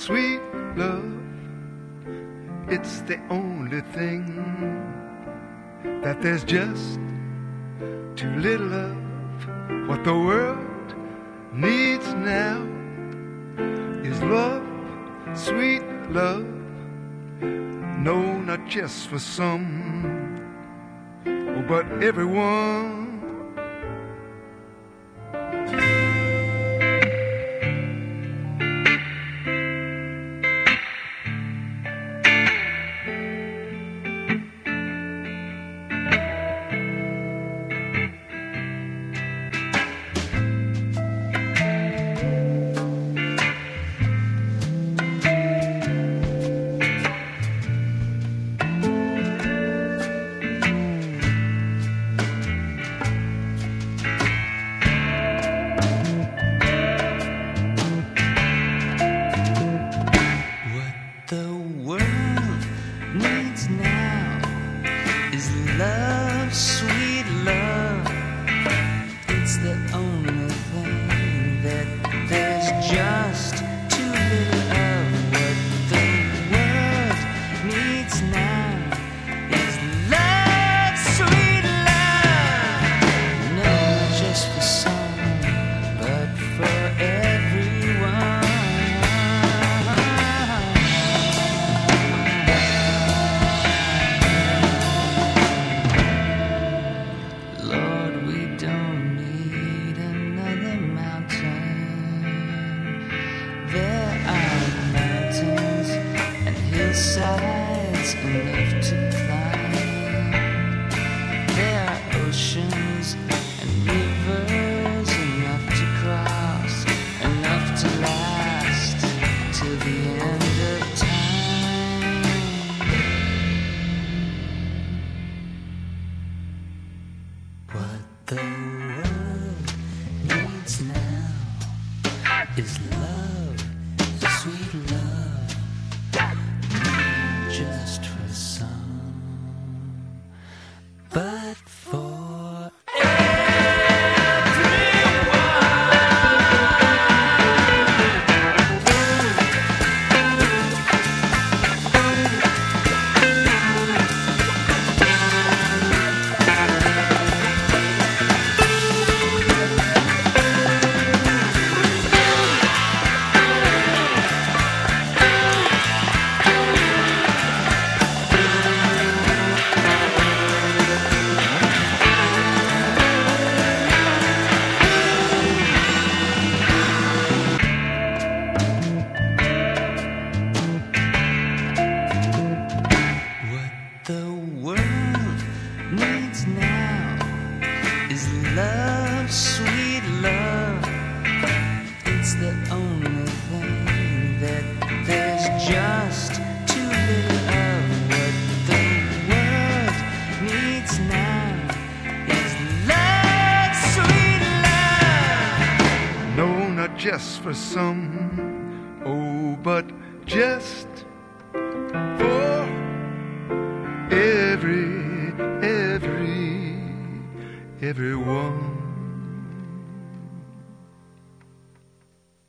sweet love. It's the only thing that there's just too little of. What the world needs now is love, sweet love. No, not just for some, oh, but everyone. Love, sweet love, it's the only thing that there's just too little of. What the world needs now is love, sweet love. No, not just for some, but for everyone. Sides enough to climb. There are oceans and rivers enough to cross, enough to last till the end of time. What the world needs now is love, sweet love. Just for some, but for now is love, sweet love. It's the only thing that there's just too little of. What the world needs now is love, sweet love. No, not just for some, oh, but just for everyone.